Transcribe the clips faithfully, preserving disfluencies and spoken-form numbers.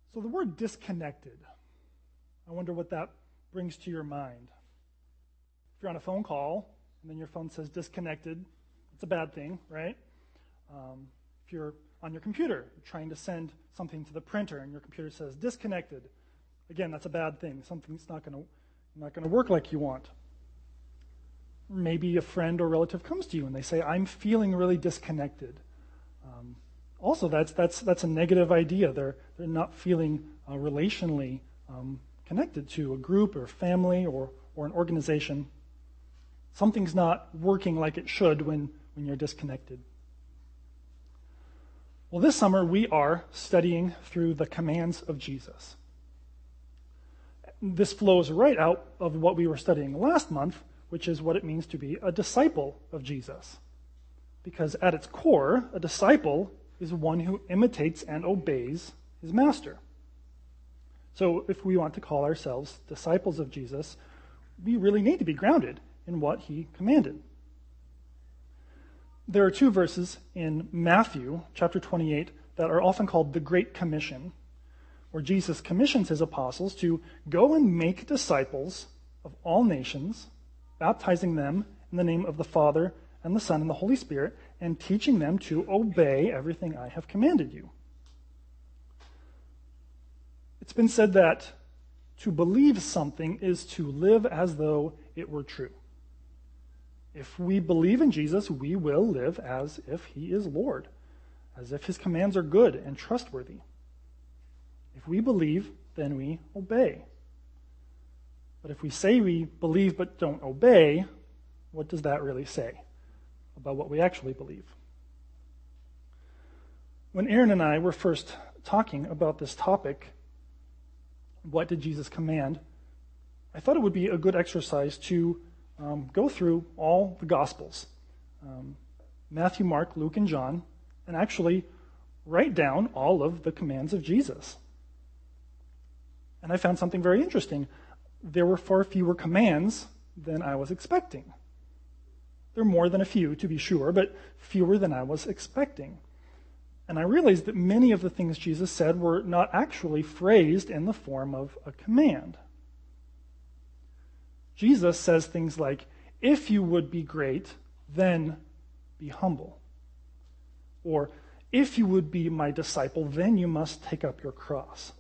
So the word disconnected, I wonder what that brings to your mind. If you're on a phone call and then your phone says disconnected, it's a bad thing, right? Um, if you're on your computer trying to send something to the printer and your computer says disconnected, again, that's a bad thing. Something's not going to not going to work like you want. Maybe a friend or relative comes to you and they say, I'm feeling really disconnected. Um, also, that's that's that's a negative idea. They're they're not feeling uh, relationally um, connected to a group or family or, or an organization. Something's not working like it should when, when you're disconnected. Well, this summer we are studying through the commands of Jesus. This flows right out of what we were studying last month, which is what it means to be a disciple of Jesus. Because at its core, a disciple is one who imitates and obeys his master. So if we want to call ourselves disciples of Jesus, we really need to be grounded in what he commanded. There are two verses in Matthew chapter twenty-eight that are often called the Great Commission, where Jesus commissions his apostles to go and make disciples of all nations, baptizing them in the name of the Father and the Son and the Holy Spirit, and teaching them to obey everything I have commanded you. It's been said that to believe something is to live as though it were true. If we believe in Jesus, we will live as if he is Lord, as if his commands are good and trustworthy. If we believe, then we obey. But if we say we believe but don't obey, what does that really say about what we actually believe? When Aaron and I were first talking about this topic, what did Jesus command, I thought it would be a good exercise to um, go through all the Gospels, um, Matthew, Mark, Luke, and John, and actually write down all of the commands of Jesus. And I found something very interesting. There were far fewer commands than I was expecting. There are more than a few, to be sure, but fewer than I was expecting. And I realized that many of the things Jesus said were not actually phrased in the form of a command. Jesus says things like, if you would be great, then be humble. Or, if you would be my disciple, then you must take up your cross.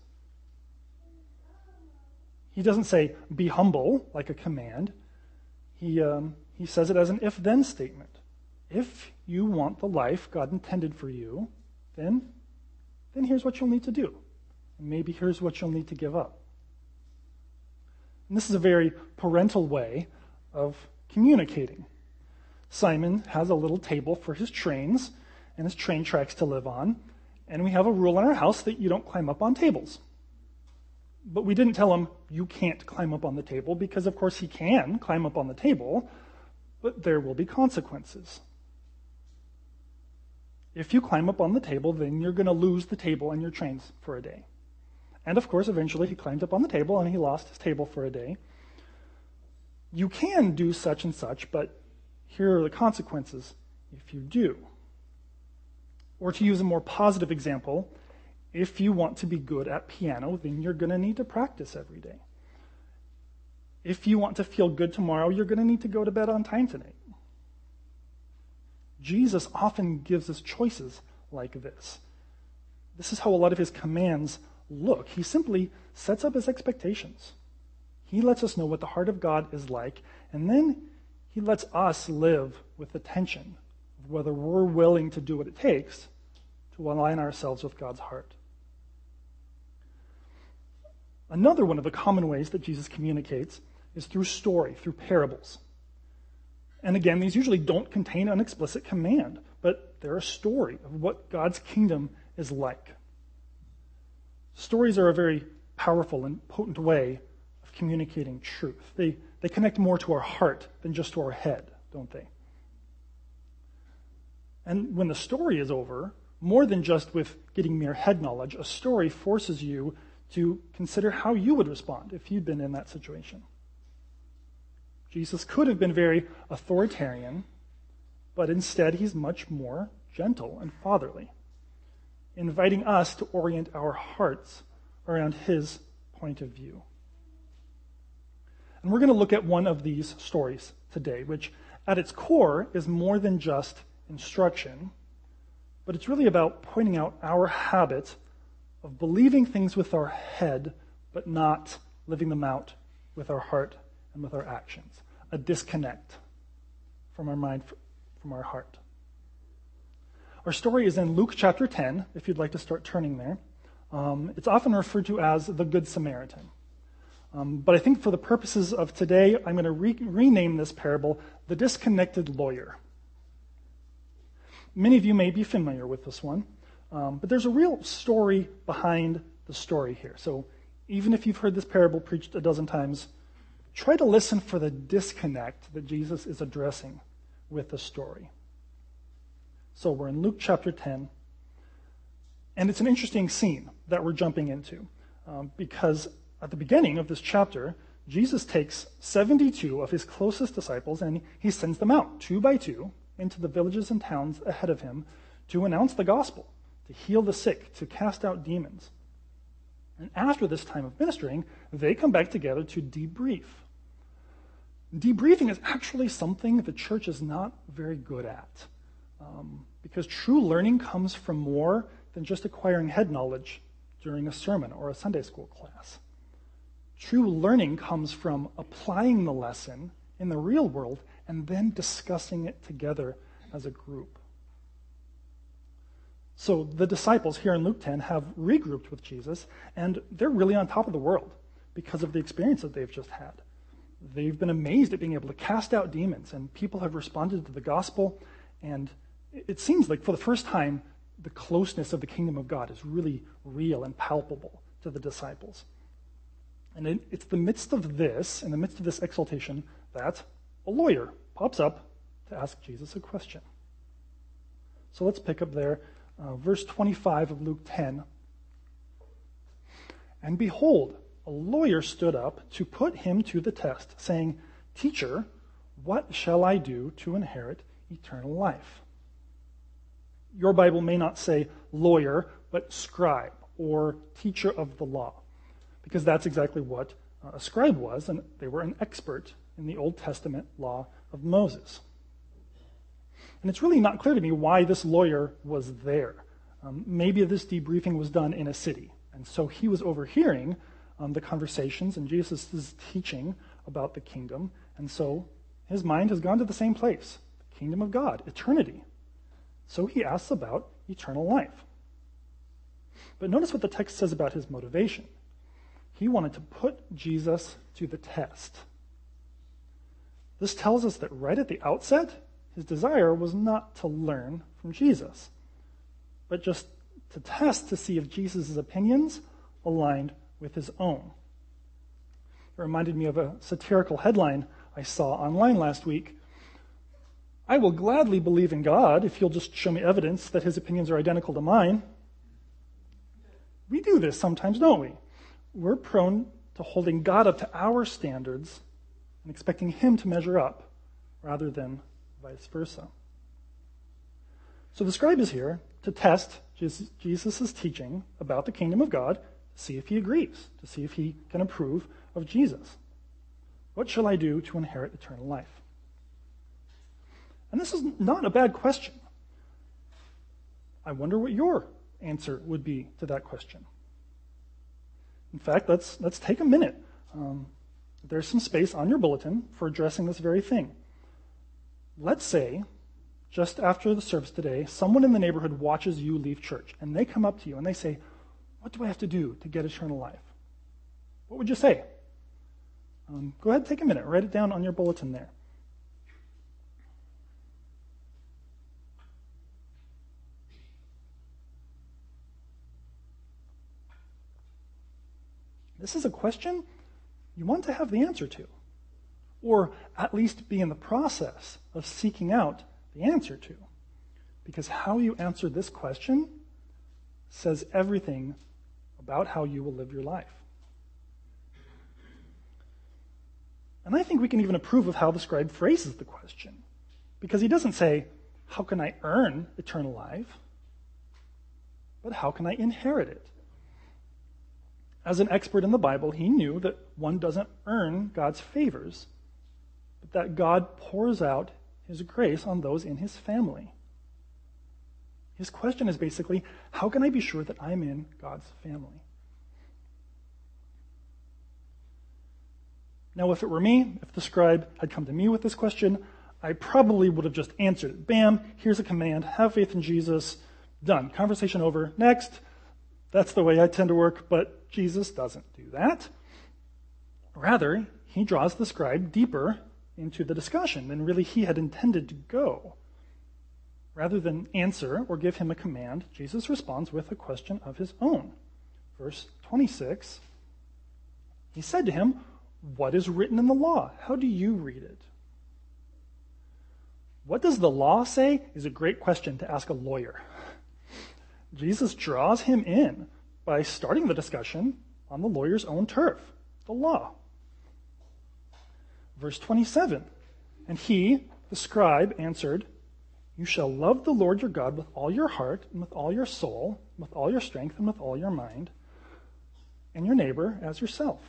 He doesn't say, be humble, like a command. He, um, he says it as an if-then statement. If you want the life God intended for you, then, then here's what you'll need to do. And maybe here's what you'll need to give up. And this is a very parental way of communicating. Simon has a little table for his trains and his train tracks to live on, and we have a rule in our house that you don't climb up on tables. But we didn't tell him, you can't climb up on the table, because of course he can climb up on the table, but there will be consequences. If you climb up on the table, then you're going to lose the table and your trains for a day. And of course, eventually he climbed up on the table and he lost his table for a day. You can do such and such, but here are the consequences if you do. Or to use a more positive example, if you want to be good at piano, then you're going to need to practice every day. If you want to feel good tomorrow, you're going to need to go to bed on time tonight. Jesus often gives us choices like this. This is how a lot of his commands look. He simply sets up his expectations. He lets us know what the heart of God is like, and then he lets us live with the tension of whether we're willing to do what it takes to align ourselves with God's heart. Another one of the common ways that Jesus communicates is through story, through parables. And again, these usually don't contain an explicit command, but they're a story of what God's kingdom is like. Stories are a very powerful and potent way of communicating truth. They, they connect more to our heart than just to our head, don't they? And when the story is over, more than just with getting mere head knowledge, a story forces you to consider how you would respond if you'd been in that situation. Jesus could have been very authoritarian, but instead he's much more gentle and fatherly, inviting us to orient our hearts around his point of view. And we're going to look at one of these stories today, which at its core is more than just instruction, but it's really about pointing out our habit of believing things with our head, but not living them out with our heart and with our actions. A disconnect from our mind, from our heart. Our story is in Luke chapter ten, if you'd like to start turning there. Um, it's often referred to as the Good Samaritan. Um, but I think for the purposes of today, I'm going to re- rename this parable the Disconnected Lawyer. Many of you may be familiar with this one, um, but there's a real story behind the story here. So even if you've heard this parable preached a dozen times, try to listen for the disconnect that Jesus is addressing with the story. So we're in Luke chapter ten, and it's an interesting scene that we're jumping into, um, because at the beginning of this chapter, Jesus takes seventy-two of his closest disciples and he sends them out, two by two, into the villages and towns ahead of him to announce the gospel, to heal the sick, to cast out demons. And after this time of ministering, they come back together to debrief. Debriefing is actually something the church is not very good at, um, because true learning comes from more than just acquiring head knowledge during a sermon or a Sunday school class. True learning comes from applying the lesson in the real world and then discussing it together as a group. So the disciples here in Luke ten have regrouped with Jesus, and they're really on top of the world because of the experience that they've just had. They've been amazed at being able to cast out demons, and people have responded to the gospel, and it seems like for the first time, the closeness of the kingdom of God is really real and palpable to the disciples. And in, it's the midst of this, in the midst of this exaltation, that a lawyer pops up to ask Jesus a question. So let's pick up there, uh, verse twenty-five of Luke ten. And behold, a lawyer stood up to put him to the test, saying, "Teacher, what shall I do to inherit eternal life?" Your Bible may not say lawyer, but scribe or teacher of the law, because that's exactly what uh, a scribe was, and they were an expert in the Old Testament law of Moses. And it's really not clear to me why this lawyer was there. Um, maybe this debriefing was done in a city, and so he was overhearing um, the conversations and Jesus' teaching about the kingdom, and so his mind has gone to the same place, the kingdom of God, eternity. So he asks about eternal life. But notice what the text says about his motivation. He wanted to put Jesus to the test. This tells us that right at the outset, his desire was not to learn from Jesus, but just to test to see if Jesus' opinions aligned with his own. It reminded me of a satirical headline I saw online last week. "I will gladly believe in God if you'll just show me evidence that his opinions are identical to mine." We do this sometimes, don't we? We're prone to holding God up to our standards and expecting him to measure up rather than vice versa. So the scribe is here to test Jesus' teaching about the kingdom of God, to see if he agrees, to see if he can approve of Jesus. What shall I do to inherit eternal life? And this is not a bad question. I wonder what your answer would be to that question. In fact, let's let's take a minute. Um, there's some space on your bulletin for addressing this very thing. Let's say, just after the service today, someone in the neighborhood watches you leave church, and they come up to you and they say, "What do I have to do to get eternal life?" What would you say? Um, go ahead, take a minute. Write it down on your bulletin there. This is a question you want to have the answer to, or at least be in the process of seeking out the answer to, because how you answer this question says everything about how you will live your life. And I think we can even approve of how the scribe phrases the question, because he doesn't say, "How can I earn eternal life?" but "How can I inherit it?" As an expert in the Bible, he knew that one doesn't earn God's favors, but that God pours out his grace on those in his family. His question is basically, how can I be sure that I'm in God's family? Now, if it were me, if the scribe had come to me with this question, I probably would have just answered it. Bam, here's a command, have faith in Jesus, done. Conversation over, next. That's the way I tend to work, but Jesus doesn't do that. Rather, he draws the scribe deeper into the discussion than really he had intended to go. Rather than answer or give him a command, Jesus responds with a question of his own. Verse twenty-six, he said to him, "What is written in the law? How do you read it?" What does the law say is a great question to ask a lawyer. Jesus draws him in by starting the discussion on the lawyer's own turf, the law. Verse twenty-seven, and he, the scribe, answered, "You shall love the Lord your God with all your heart and with all your soul, and with all your strength and with all your mind, and your neighbor as yourself."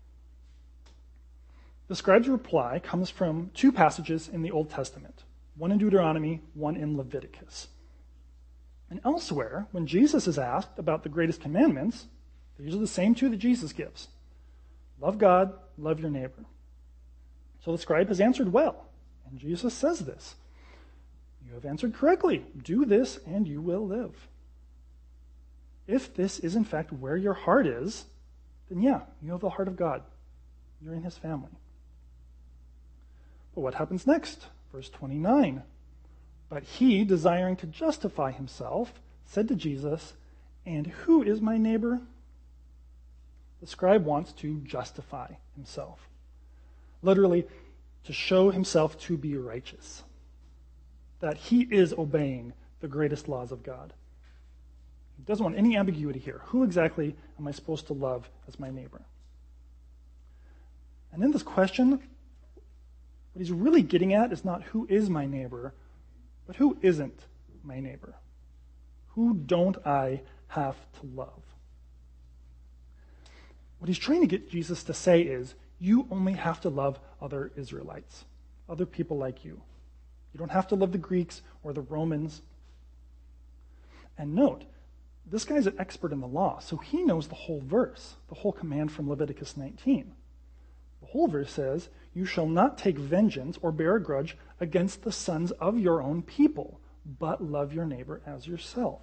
The scribe's reply comes from two passages in the Old Testament, one in Deuteronomy, one in Leviticus. And elsewhere, when Jesus is asked about the greatest commandments, these are the same two that Jesus gives. Love God, love your neighbor. So the scribe has answered well, and Jesus says this. You have answered correctly. Do this and you will live. If this is in fact where your heart is, then yeah, you have the heart of God. You're in his family. But what happens next? Verse twenty-nine. But he, desiring to justify himself, said to Jesus, "And who is my neighbor?" The scribe wants to justify himself. Literally, to show himself to be righteous. That he is obeying the greatest laws of God. He doesn't want any ambiguity here. Who exactly am I supposed to love as my neighbor? And in this question, what he's really getting at is not who is my neighbor, but who isn't my neighbor? Who don't I have to love? What he's trying to get Jesus to say is, you only have to love other Israelites, other people like you. You don't have to love the Greeks or the Romans. And note, this guy's an expert in the law, so he knows the whole verse, the whole command from Leviticus nineteen. The whole verse says, "You shall not take vengeance or bear a grudge against the sons of your own people, but love your neighbor as yourself."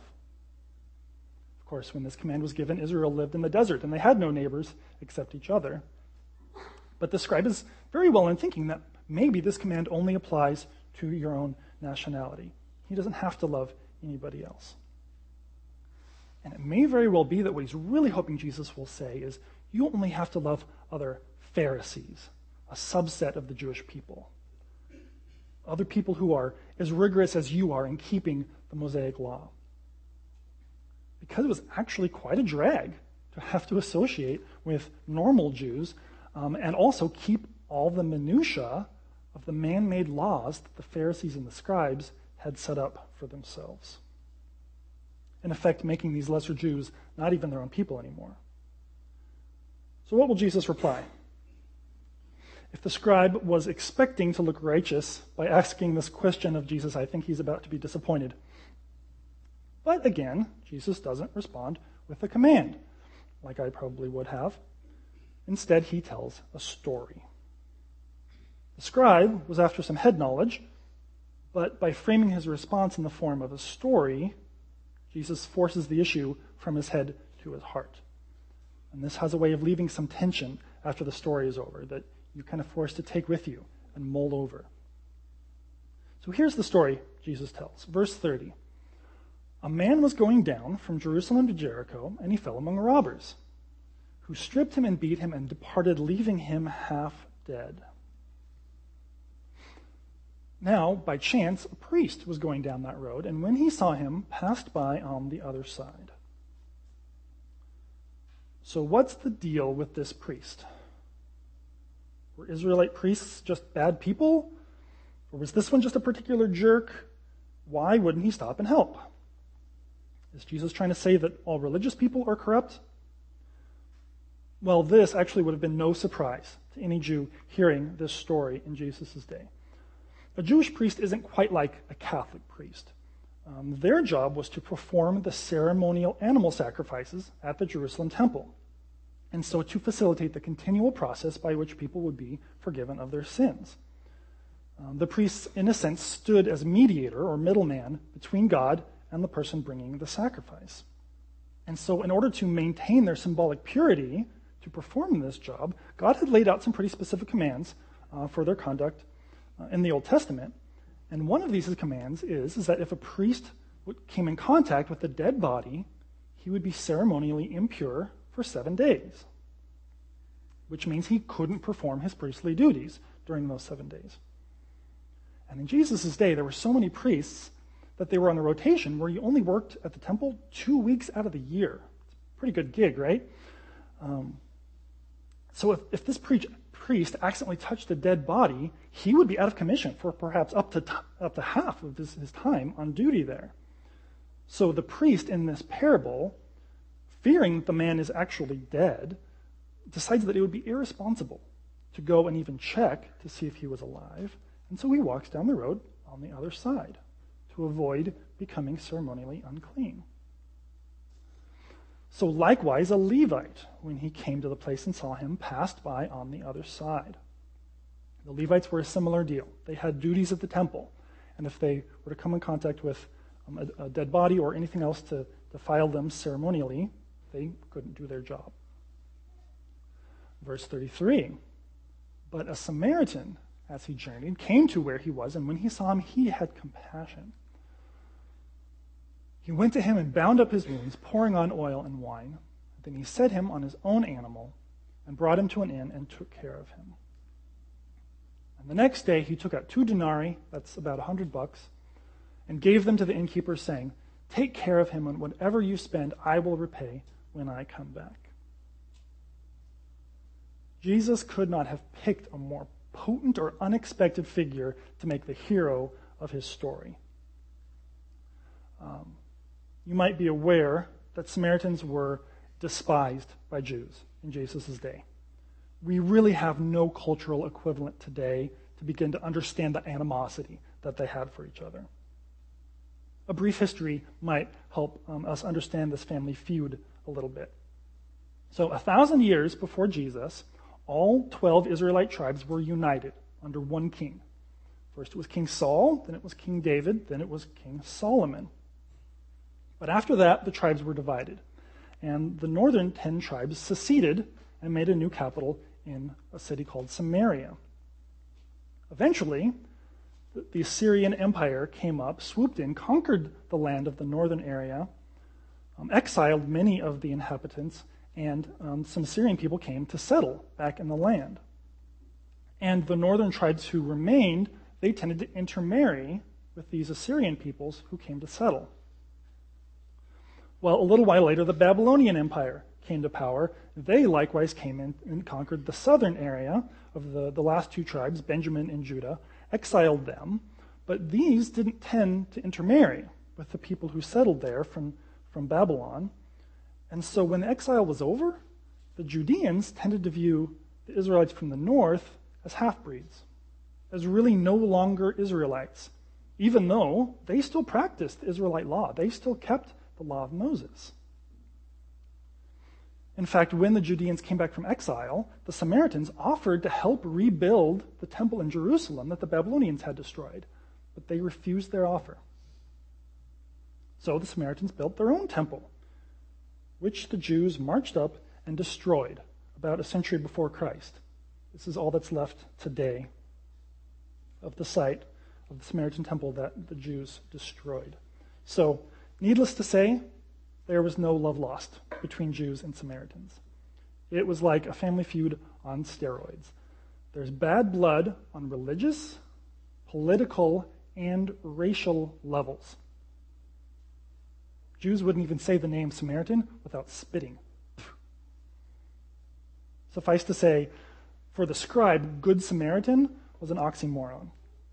Of course, when this command was given, Israel lived in the desert, and they had no neighbors except each other. But the scribe is very well in thinking that maybe this command only applies to your own nationality. He doesn't have to love anybody else. And it may very well be that what he's really hoping Jesus will say is, you only have to love other Pharisees, a subset of the Jewish people. Other people who are as rigorous as you are in keeping the Mosaic law. Because it was actually quite a drag to have to associate with normal Jews um, and also keep all the minutiae of the man-made laws that the Pharisees and the scribes had set up for themselves. In effect, making these lesser Jews not even their own people anymore. So what will Jesus reply? If the scribe was expecting to look righteous by asking this question of Jesus, I think he's about to be disappointed. But again, Jesus doesn't respond with a command, like I probably would have. Instead, he tells a story. The scribe was after some head knowledge, but by framing his response in the form of a story, Jesus forces the issue from his head to his heart. And this has a way of leaving some tension after the story is over, that you're kind of forced to take with you and mull over. So here's the story Jesus tells. Verse thirty. A man was going down from Jerusalem to Jericho, and he fell among robbers, who stripped him and beat him and departed, leaving him half dead. Now, by chance, a priest was going down that road, and when he saw him, passed by on the other side. So what's the deal with this priest? Were Israelite priests just bad people? Or was this one just a particular jerk? Why wouldn't he stop and help? Is Jesus trying to say that all religious people are corrupt? Well, this actually would have been no surprise to any Jew hearing this story in Jesus' day. A Jewish priest isn't quite like a Catholic priest. Um, their job was to perform the ceremonial animal sacrifices at the Jerusalem temple, and so to facilitate the continual process by which people would be forgiven of their sins. Um, the priests, in a sense, stood as mediator or middleman between God and the person bringing the sacrifice. And so in order to maintain their symbolic purity to perform this job, God had laid out some pretty specific commands uh, for their conduct uh, in the Old Testament. And one of these commands is, is that if a priest came in contact with a dead body, he would be ceremonially impure for seven days, which means he couldn't perform his priestly duties during those seven days. And in Jesus' day, there were so many priests that they were on a rotation where you only worked at the temple two weeks out of the year. It's a pretty good gig, right? Um, so if, if this pre- priest accidentally touched a dead body, he would be out of commission for perhaps up to t- up to half of his, his time on duty there. So the priest in this parable, fearing that the man is actually dead, decides that it would be irresponsible to go and even check to see if he was alive. And so he walks down the road on the other side to avoid becoming ceremonially unclean. So likewise, a Levite, when he came to the place and saw him, passed by on the other side. The Levites were a similar deal. They had duties at the temple, and if they were to come in contact with um, a, a dead body or anything else to defile them ceremonially, they couldn't do their job. Verse thirty-three, but a Samaritan, as he journeyed, came to where he was, and when he saw him, he had compassion. He went to him and bound up his wounds, pouring on oil and wine. Then he set him on his own animal and brought him to an inn and took care of him. And the next day he took out two denarii, that's about a hundred bucks, and gave them to the innkeeper, saying, "Take care of him, and whatever you spend, I will repay when I come back." Jesus could not have picked a more potent or unexpected figure to make the hero of his story. Um, you might be aware that Samaritans were despised by Jews in Jesus' day. We really have no cultural equivalent today to begin to understand the animosity that they had for each other. A brief history might help um, us understand this family feud a little bit. So a thousand years before Jesus, all twelve Israelite tribes were united under one king. First it was King Saul, then it was King David, then it was King Solomon. But after that, the tribes were divided, and the northern ten tribes seceded and made a new capital in a city called Samaria. Eventually, the Assyrian Empire came up, swooped in, conquered the land of the northern area, um, exiled many of the inhabitants, and um, some Assyrian people came to settle back in the land. And the northern tribes who remained, they tended to intermarry with these Assyrian peoples who came to settle. Well, a little while later, the Babylonian Empire came to power. They likewise came in and conquered the southern area of the, the last two tribes, Benjamin and Judah, exiled them, but these didn't tend to intermarry with the people who settled there from, from Babylon. And so when the exile was over, the Judeans tended to view the Israelites from the north as half-breeds, as really no longer Israelites, even though they still practiced the Israelite law. They still kept the law of Moses. In fact, when the Judeans came back from exile, the Samaritans offered to help rebuild the temple in Jerusalem that the Babylonians had destroyed, but they refused their offer. So the Samaritans built their own temple, which the Jews marched up and destroyed about a century before Christ. This is all that's left today of the site of the Samaritan temple that the Jews destroyed. So, needless to say, there was no love lost between Jews and Samaritans. It was like a family feud on steroids. There's bad blood on religious, political, and racial levels. Jews wouldn't even say the name Samaritan without spitting. Suffice to say, for the scribe, Good Samaritan was an oxymoron.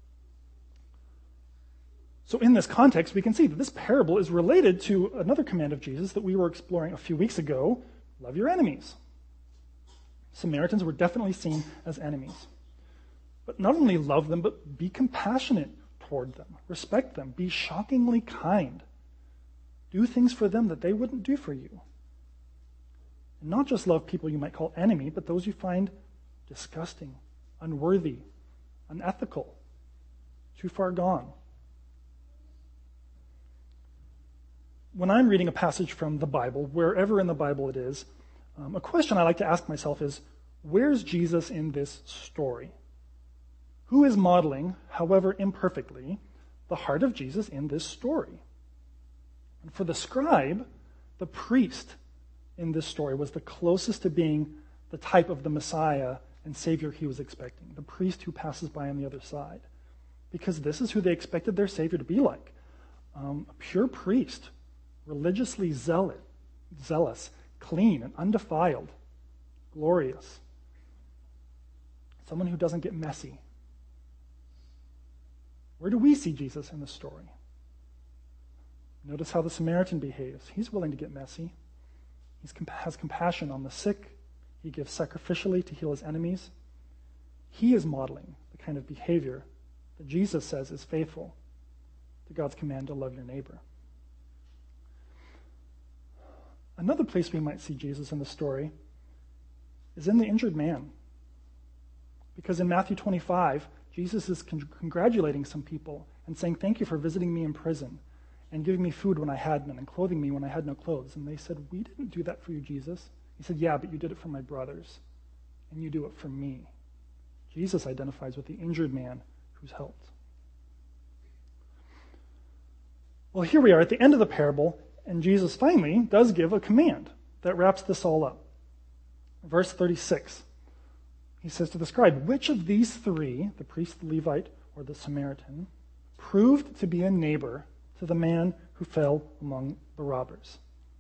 So in this context, we can see that this parable is related to another command of Jesus that we were exploring a few weeks ago: love your enemies. Samaritans were definitely seen as enemies. But not only love them, but be compassionate toward them. Respect them. Be shockingly kind. Do things for them that they wouldn't do for you. And not just love people you might call enemy, but those you find disgusting, unworthy, unethical, too far gone. When I'm reading a passage from the Bible, wherever in the Bible it is, um, a question I like to ask myself is, where's Jesus in this story? Who is modeling, however imperfectly, the heart of Jesus in this story? And for the scribe, the priest in this story was the closest to being the type of the Messiah and Savior he was expecting, the priest who passes by on the other side. Because this is who they expected their Savior to be like. Um, a pure priest, religiously zealot, zealous, clean and undefiled, glorious. Someone who doesn't get messy. Where do we see Jesus in this story? Notice how the Samaritan behaves. He's willing to get messy. He has compassion on the sick. He gives sacrificially to heal his enemies. He is modeling the kind of behavior that Jesus says is faithful to God's command to love your neighbor. Another place we might see Jesus in the story is in the injured man. Because in Matthew twenty-five, Jesus is con- congratulating some people and saying, "Thank you for visiting me in prison and giving me food when I had none and clothing me when I had no clothes." And they said, "We didn't do that for you, Jesus." He said, "Yeah, but you did it for my brothers, and you do it for me." Jesus identifies with the injured man who's helped. Well, here we are at the end of the parable, and Jesus finally does give a command that wraps this all up. Verse thirty-six, he says to the scribe, "Which of these three, the priest, the Levite, or the Samaritan, proved to be a neighbor to the man who fell among the robbers?"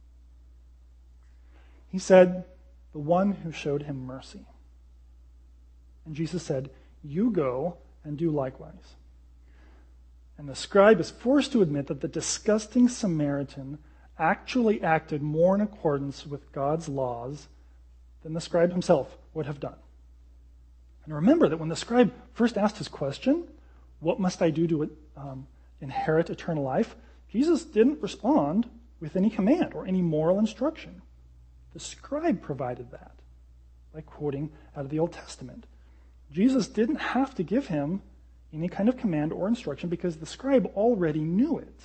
He said, "The one who showed him mercy." And Jesus said, "You go and do likewise." And the scribe is forced to admit that the disgusting Samaritan actually acted more in accordance with God's laws than the scribe himself would have done. And remember that when the scribe first asked his question, "What must I do to um, inherit eternal life?" Jesus didn't respond with any command or any moral instruction. The scribe provided that by quoting out of the Old Testament. Jesus didn't have to give him any kind of command or instruction because the scribe already knew it.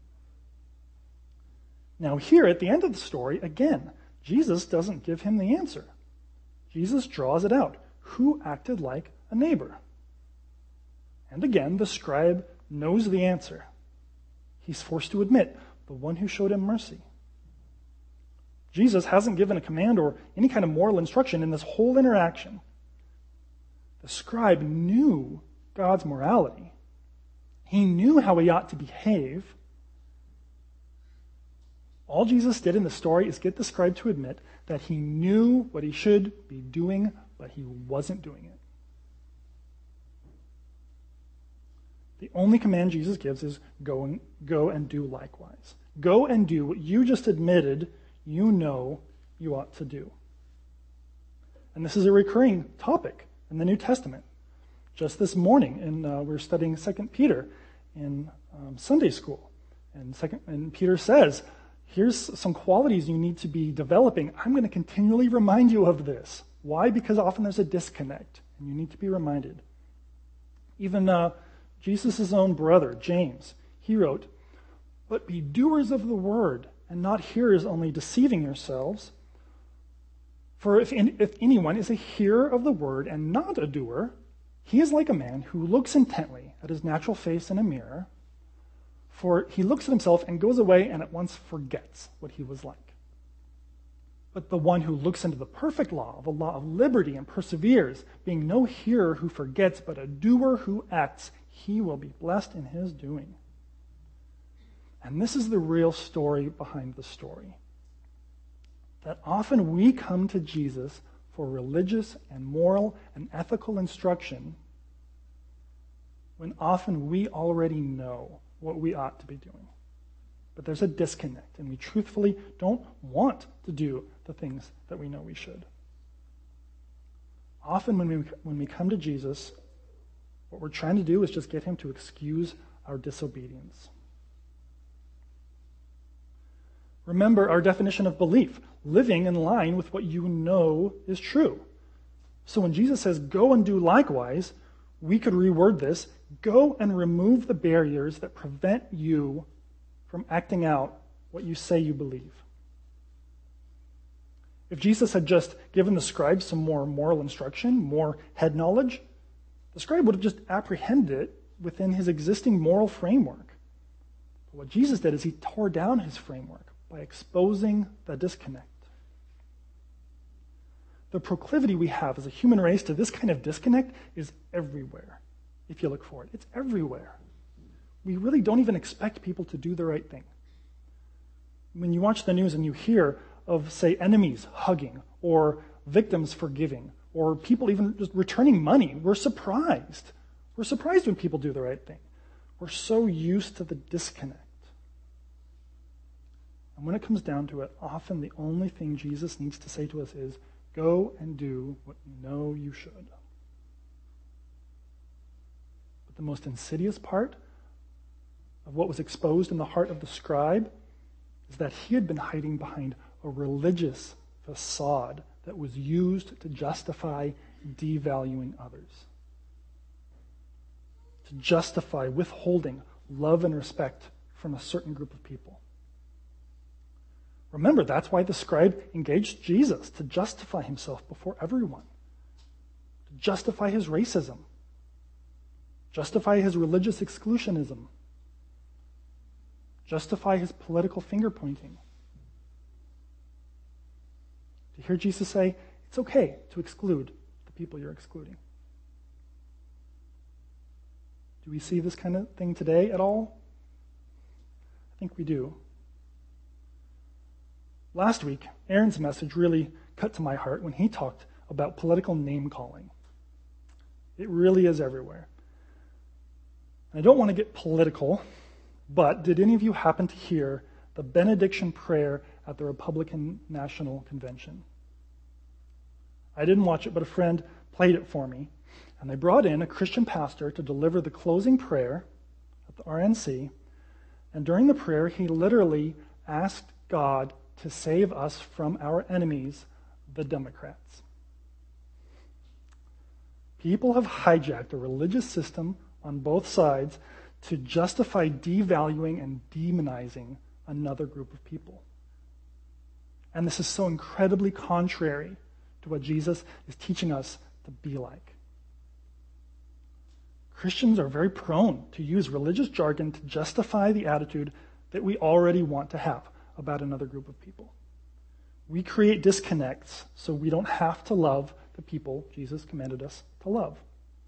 Now here at the end of the story, again, Jesus doesn't give him the answer. Jesus draws it out. Who acted like a neighbor? And again, the scribe knows the answer. He's forced to admit, the one who showed him mercy. Jesus hasn't given a command or any kind of moral instruction in this whole interaction. The scribe knew God's morality. He knew how he ought to behave. All Jesus did in the story is get the scribe to admit that he knew what he should be doing, but he wasn't doing it. The only command Jesus gives is go and, go and do likewise. Go and do what you just admitted you know you ought to do. And this is a recurring topic in the New Testament. Just this morning, in, uh, we were studying Second Peter in um, Sunday school. And, second, and Peter says, here's some qualities you need to be developing. I'm going to continually remind you of this. Why? Because often there's a disconnect, and you need to be reminded. Even uh, Jesus' own brother, James, he wrote, "But be doers of the word, and not hearers only, deceiving yourselves. For if, in, if anyone is a hearer of the word and not a doer, he is like a man who looks intently at his natural face in a mirror, for he looks at himself and goes away and at once forgets what he was like. But the one who looks into the perfect law, the law of liberty, and perseveres, being no hearer who forgets, but a doer who acts, he will be blessed in his doing." And this is the real story behind the story. That often we come to Jesus for religious and moral and ethical instruction when often we already know what we ought to be doing. But there's a disconnect, and we truthfully don't want to do the things that we know we should. Often when we, when we come to Jesus, what we're trying to do is just get him to excuse our disobedience. Remember our definition of belief, living in line with what you know is true. So when Jesus says, go and do likewise, we could reword this, go and remove the barriers that prevent you from acting out what you say you believe. If Jesus had just given the scribe some more moral instruction, more head knowledge, the scribe would have just apprehended it within his existing moral framework. But what Jesus did is he tore down his framework by exposing the disconnect. The proclivity we have as a human race to this kind of disconnect is everywhere, if you look for it. It's everywhere. We really don't even expect people to do the right thing. When you watch the news and you hear of, say, enemies hugging, or victims forgiving, or people even just returning money, we're surprised. We're surprised when people do the right thing. We're so used to the disconnect. And when it comes down to it, often the only thing Jesus needs to say to us is, go and do what you know you should. But the most insidious part of what was exposed in the heart of the scribe is that he had been hiding behind a religious facade that was used to justify devaluing others, to justify withholding love and respect from a certain group of people. Remember, that's why the scribe engaged Jesus, to justify himself before everyone, to justify his racism, justify his religious exclusionism, justify his political finger-pointing. To hear Jesus say, it's okay to exclude the people you're excluding. Do we see this kind of thing today at all? I think we do. Last week, Aaron's message really cut to my heart when he talked about political name-calling. It really is everywhere. And I don't want to get political, but did any of you happen to hear the benediction prayer at the Republican National Convention? I didn't watch it, but a friend played it for me. And they brought in a Christian pastor to deliver the closing prayer at the R N C. And during the prayer, he literally asked God to save us from our enemies, the Democrats. People have hijacked a religious system on both sides to justify devaluing and demonizing another group of people. And this is so incredibly contrary to what Jesus is teaching us to be like. Christians are very prone to use religious jargon to justify the attitude that we already want to have about another group of people. We create disconnects so we don't have to love the people Jesus commanded us to love.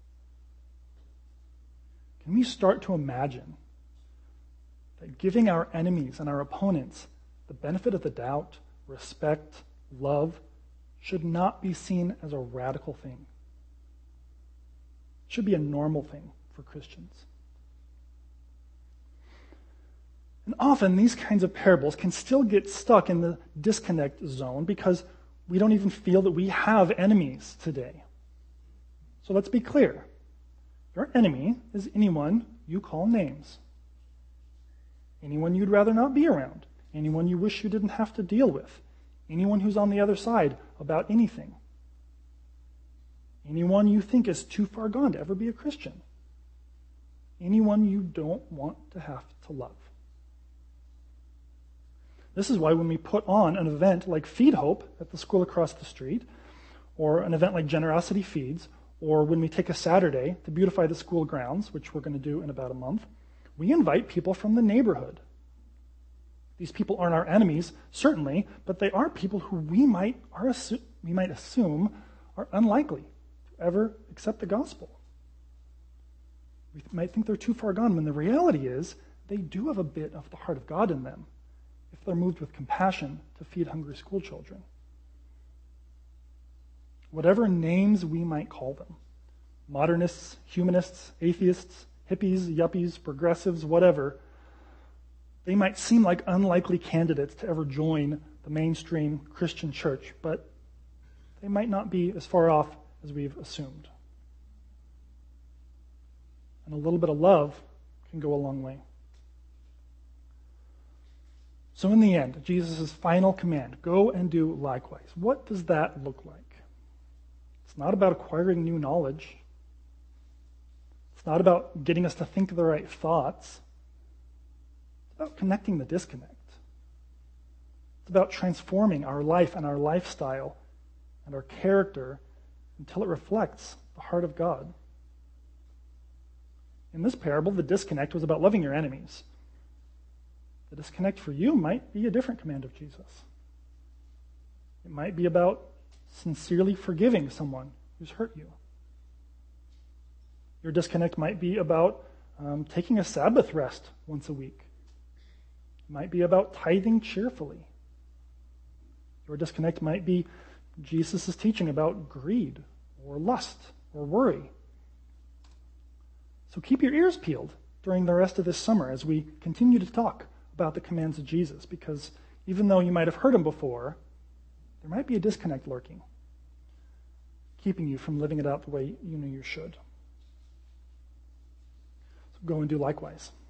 Can we start to imagine that giving our enemies and our opponents the benefit of the doubt, respect, love, should not be seen as a radical thing? It should be a normal thing for Christians. And often these kinds of parables can still get stuck in the disconnect zone because we don't even feel that we have enemies today. So let's be clear. Your enemy is anyone you call names. Anyone you'd rather not be around. Anyone you wish you didn't have to deal with. Anyone who's on the other side about anything. Anyone you think is too far gone to ever be a Christian. Anyone you don't want to have to love. This is why when we put on an event like Feed Hope at the school across the street, or an event like Generosity Feeds, or when we take a Saturday to beautify the school grounds, which we're going to do in about a month, we invite people from the neighborhood. These people aren't our enemies, certainly, but they are people who we might, are assu- we might assume are unlikely to ever accept the gospel. We might think they're too far gone, when the reality is they do have a bit of the heart of God in them, if they're moved with compassion to feed hungry school children. Whatever names we might call them, modernists, humanists, atheists, hippies, yuppies, progressives, whatever, they might seem like unlikely candidates to ever join the mainstream Christian church, but they might not be as far off as we've assumed. And a little bit of love can go a long way. So in the end, Jesus' final command, go and do likewise. What does that look like? It's not about acquiring new knowledge. It's not about getting us to think the right thoughts. It's about connecting the disconnect. It's about transforming our life and our lifestyle and our character until it reflects the heart of God. In this parable, the disconnect was about loving your enemies. The disconnect for you might be a different command of Jesus. It might be about sincerely forgiving someone who's hurt you. Your disconnect might be about um, taking a Sabbath rest once a week. It might be about tithing cheerfully. Your disconnect might be Jesus' teaching about greed or lust or worry. So keep your ears peeled during the rest of this summer as we continue to talk about the commands of Jesus, because even though you might have heard them before, there might be a disconnect lurking, keeping you from living it out the way you know you should. So go and do likewise.